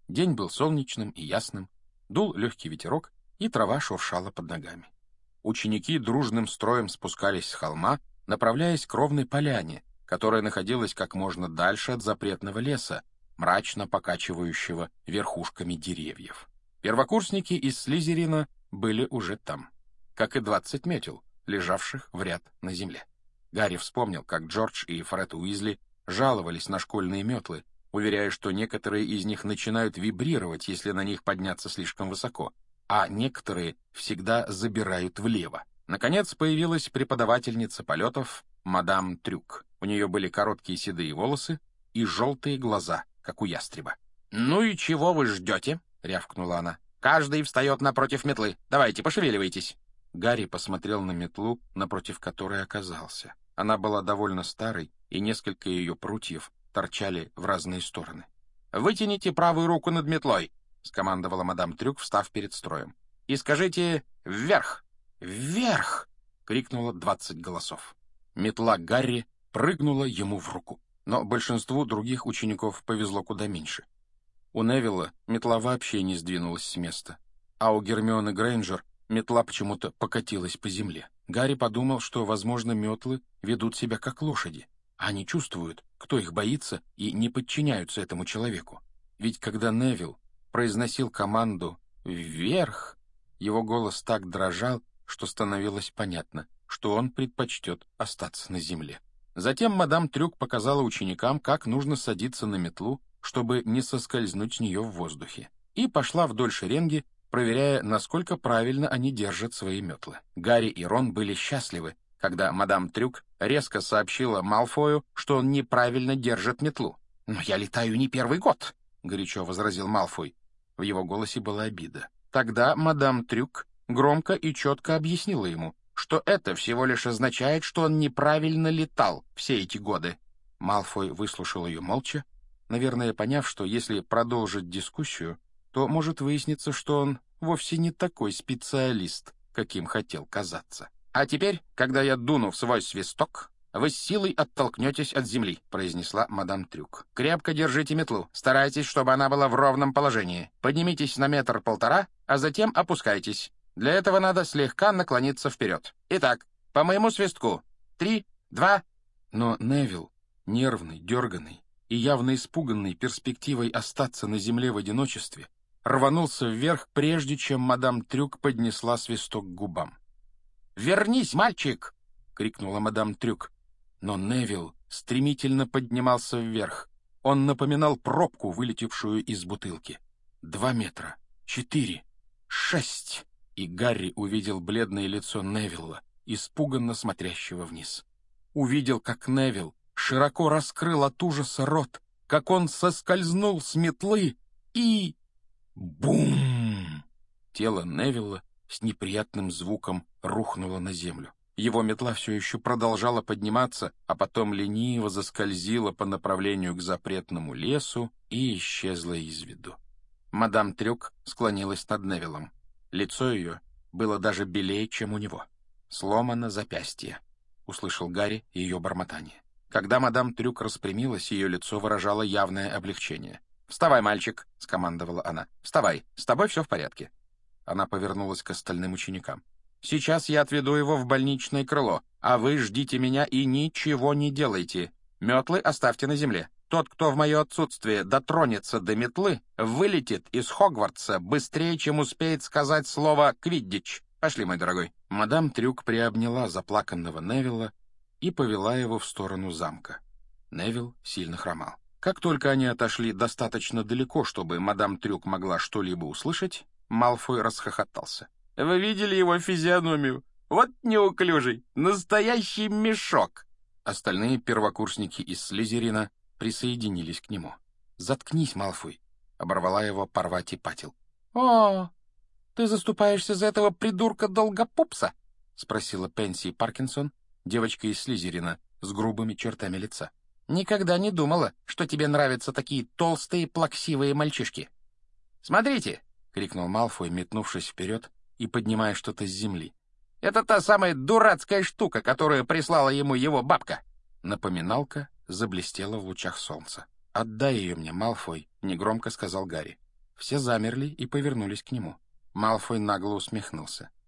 День был солнечным и ясным, дул легкий ветерок, и трава шуршала под ногами. Ученики дружным строем спускались с холма, направляясь к ровной поляне, которая находилась как можно дальше от запретного леса, мрачно покачивающего верхушками деревьев. Первокурсники из Слизерина были уже там, как и 20 метел, лежавших в ряд на земле. Гарри вспомнил, как Джордж и Фред Уизли жаловались на школьные метлы, уверяя, что некоторые из них начинают вибрировать, если на них подняться слишком высоко, а некоторые всегда забирают влево. Наконец появилась преподавательница полетов мадам Трюк. У нее были короткие седые волосы и желтые глаза, как у ястреба. «Ну и чего вы ждете?» — рявкнула она. «Каждый встает напротив метлы. Давайте, пошевеливайтесь». Гарри посмотрел на метлу, напротив которой оказался. Она была довольно старой, и несколько ее прутьев торчали в разные стороны. «Вытяните правую руку над метлой», — скомандовала мадам Трюк, встав перед строем. «И скажите «вверх! Вверх!» — крикнуло 20 голосов. Метла Гарри прыгнула ему в руку. Но большинству других учеников повезло куда меньше. У Невилла метла вообще не сдвинулась с места, а у Гермионы Грейнджер метла почему-то покатилась по земле. Гарри подумал, что, возможно, метлы ведут себя как лошади. Они чувствуют, кто их боится, и не подчиняются этому человеку. Ведь когда Невилл произносил команду «Вверх!», его голос так дрожал, что становилось понятно, что он предпочтет остаться на земле. Затем мадам Трюк показала ученикам, как нужно садиться на метлу, чтобы не соскользнуть с нее в воздухе, и пошла вдоль шеренги, проверяя, насколько правильно они держат свои метлы. Гарри и Рон были счастливы, когда мадам Трюк резко сообщила Малфою, что он неправильно держит метлу. «Но я летаю не первый год», — горячо возразил Малфой. В его голосе была обида. Тогда мадам Трюк громко и четко объяснила ему, что это всего лишь означает, что он неправильно летал все эти годы. Малфой выслушал ее молча, наверное, поняв, что если продолжить дискуссию, то может выясниться, что он вовсе не такой специалист, каким хотел казаться. «А теперь, когда я дуну в свой свисток, вы с силой оттолкнетесь от земли», — произнесла мадам Трюк. «Крепко держите метлу, старайтесь, чтобы она была в ровном положении. Поднимитесь на 1-1,5 метра, а затем опускайтесь. Для этого надо слегка наклониться вперед. Итак, по моему свистку. 3, 2...» Но Невилл, нервный, дерганный и явно испуганный перспективой остаться на земле в одиночестве, рванулся вверх, прежде чем мадам Трюк поднесла свисток к губам. «Вернись, мальчик!» — крикнула мадам Трюк. Но Невилл стремительно поднимался вверх. Он напоминал пробку, вылетевшую из бутылки. 2 метра, 4, 6... И Гарри увидел бледное лицо Невилла, испуганно смотрящего вниз. Увидел, как Невилл широко раскрыл от ужаса рот, как он соскользнул с метлы и... Бум! Тело Невилла с неприятным звуком рухнуло на землю. Его метла все еще продолжала подниматься, а потом лениво заскользила по направлению к запретному лесу и исчезла из виду. Мадам Трюк склонилась над Невиллом. Лицо ее было даже белее, чем у него. «Сломано запястье», — услышал Гарри ее бормотание. Когда мадам Трюк распрямилась, ее лицо выражало явное облегчение. «Вставай, мальчик», — скомандовала она. «Вставай, с тобой все в порядке». Она повернулась к остальным ученикам. «Сейчас я отведу его в больничное крыло, а вы ждите меня и ничего не делайте. Метлы оставьте на земле. Тот, кто в мое отсутствие дотронется до метлы, вылетит из Хогвартса быстрее, чем успеет сказать слово «квиддич». Пошли, мой дорогой». Мадам Трюк приобняла заплаканного Невилла и повела его в сторону замка. Невилл сильно хромал. Как только они отошли достаточно далеко, чтобы мадам Трюк могла что-либо услышать, Малфой расхохотался. «Вы видели его физиономию? Вот неуклюжий, настоящий мешок!» Остальные первокурсники из Слизерина присоединились к нему. «Заткнись, Малфой!» — оборвала его Парвати Патил. «О, ты заступаешься за этого придурка-долгопупса?» — спросила Пенси Паркинсон, девочка из Слизерина с грубыми чертами лица. «Никогда не думала, что тебе нравятся такие толстые, плаксивые мальчишки». «Смотрите!» — крикнул Малфой, метнувшись вперед и поднимая что-то с земли. «Это та самая дурацкая штука, которую прислала ему его бабка». Напоминалка заблестела в лучах солнца. «Отдай ее мне, Малфой», — негромко сказал Гарри. Все замерли и повернулись к нему. Малфой нагло усмехнулся.